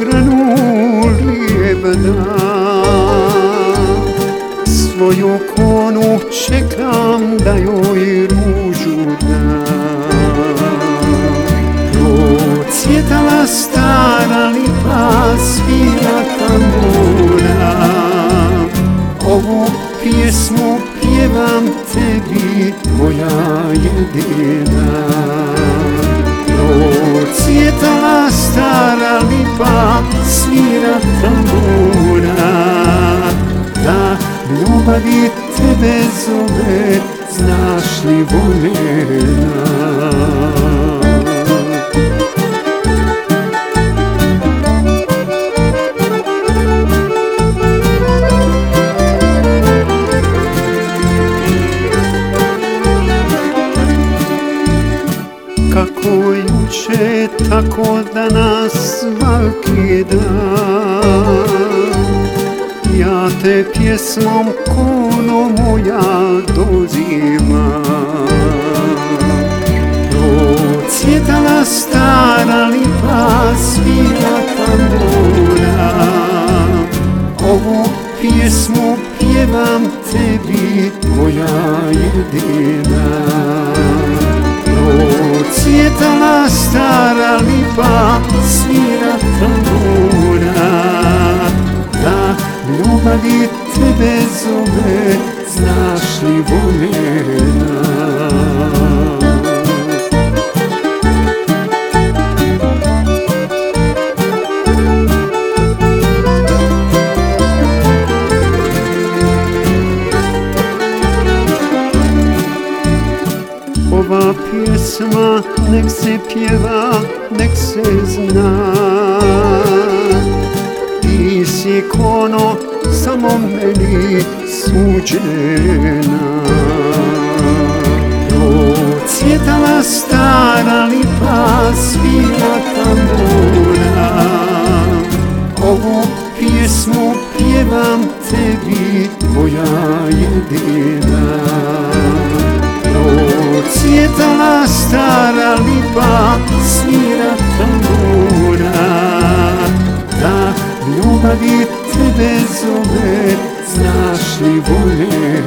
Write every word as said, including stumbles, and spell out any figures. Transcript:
okrenuo lijep dan. Svoju konu čekam da joj ružu dam. Procvjetala stara lipa, svira tambura. Ovu pjesmu pjevam tebi, moja jedina. Procvjetala stara lipa, svira tambura. Da ljubavi tebe zove, znaš li voljena? Kako juče, tako danas, svaki dan. Ja te pjesmom kono moja dozivam. Procvjetala stara lipa, svira tambura. Ovu pjesmu pjevam tebi, moja jedina. Procvjetala stara lipa, svira tambura. Da ljubavi tebe zove, znaš li voljena? Ova pjesma nek se pjeva, nek se zna. Ti si kono samo meni suđena. Procvjetala stara lipa, svira tambura. Ovu pjesmu pjevam tebi, moja jedina. Procvjetala stara lipa, svira tambura. Da ljubavi tebe zove, znaš li voljena?